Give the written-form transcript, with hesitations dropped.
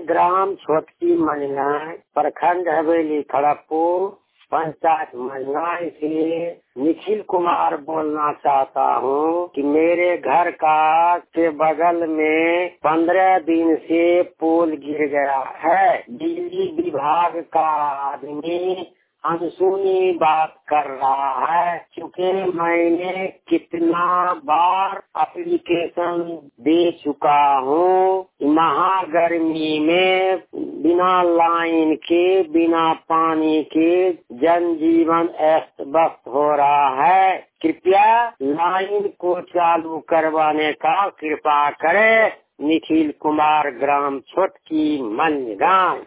Gram छोटकी मंजनाई, प्रखंड हवेली खड़गपुर, पंचायत मंजनाई से निखिल कुमार बोलना चाहता हूँ कि मेरे घर के बगल में 15 दिन से पोल गिर गया है। बिजली विभाग का आदमी अनसुनी बात कर रहा है, क्योंकि मैंने कितना बार एप्लीकेशन दे चुका हूँ। महागर्मी में बिना लाइन के, बिना पानी के जनजीवन अस्त व्यस्त हो रहा है। कृपया लाइन को चालू करवाने का कृपा करें। निखिल कुमार, ग्राम छोटकी मंजनाई।